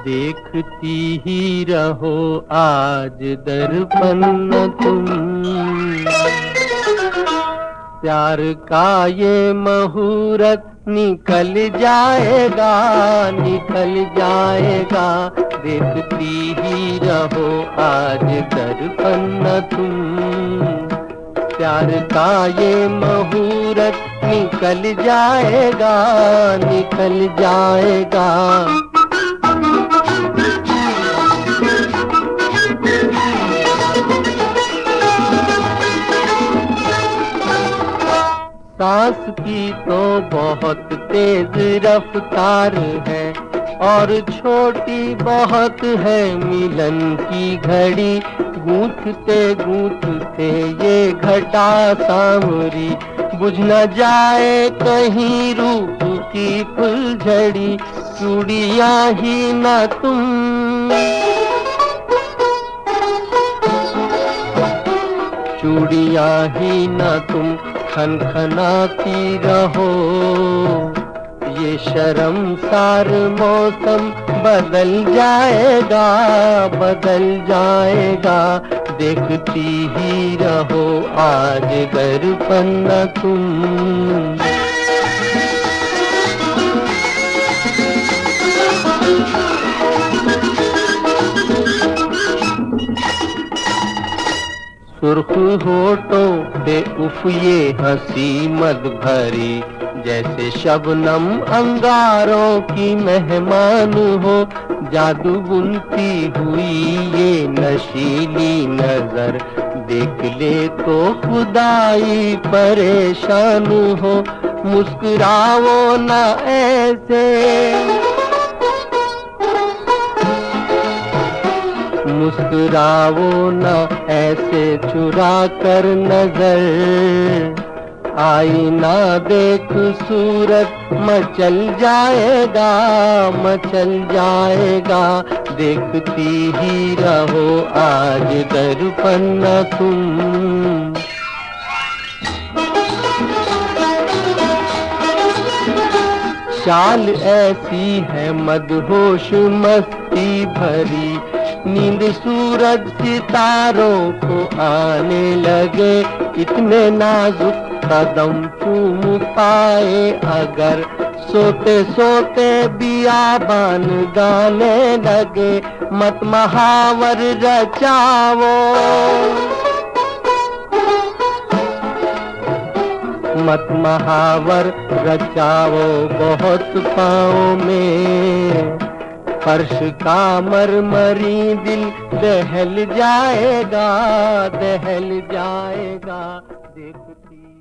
देखती ही रहो आज दर्पण न तुम। प्यार का ये मुहूर्त निकल जाएगा, निकल जाएगा। देखती ही रहो आज दर्पण न तुम। प्यार का ये मुहूर्त निकल जाएगा, निकल जाएगा। सांस की तो बहुत तेज रफ्तार है और छोटी बहुत है मिलन की घड़ी। गूंथते गूंथते ये घटा सांवरी, बुझ न जाए कहीं रूप की फुलझड़ी। चूड़ियां ही न तुम, चूड़ियां ही न तुम खनखनाती रहो। ये शर्मसार मौसम बदल जाएगा, बदल जाएगा। देखती ही रहो आज दर्पण न तुम। सुर्ख होठों पे उफ ये हंसी मद भरी, जैसे शबनम अंगारों की मेहमान हो। जादू बुनती हुई ये नशीली नजर, देख ले तो खुदाई परेशान हो। मुस्कुराओ ना ऐसे, मुस्कुराओ ना ऐसे चुरा कर नजर। आईना देख सूरत मचल जाएगा, मचल जाएगा। देखती ही रहो आज दर्पण न तुम। चाल ऐसी है मदहोश मस्ती भरी, नींद सूरज सितारों को आने लगे। इतने नाजुक कदम चूम पाए अगर, सोते सोते बियाबान गाने लगे। मत महावर रचाओ, मत महावर रचाओ बहुत पाँव में। फर्श का मरमरी दिल दहल जाएगा, दहल जाएगा। देखती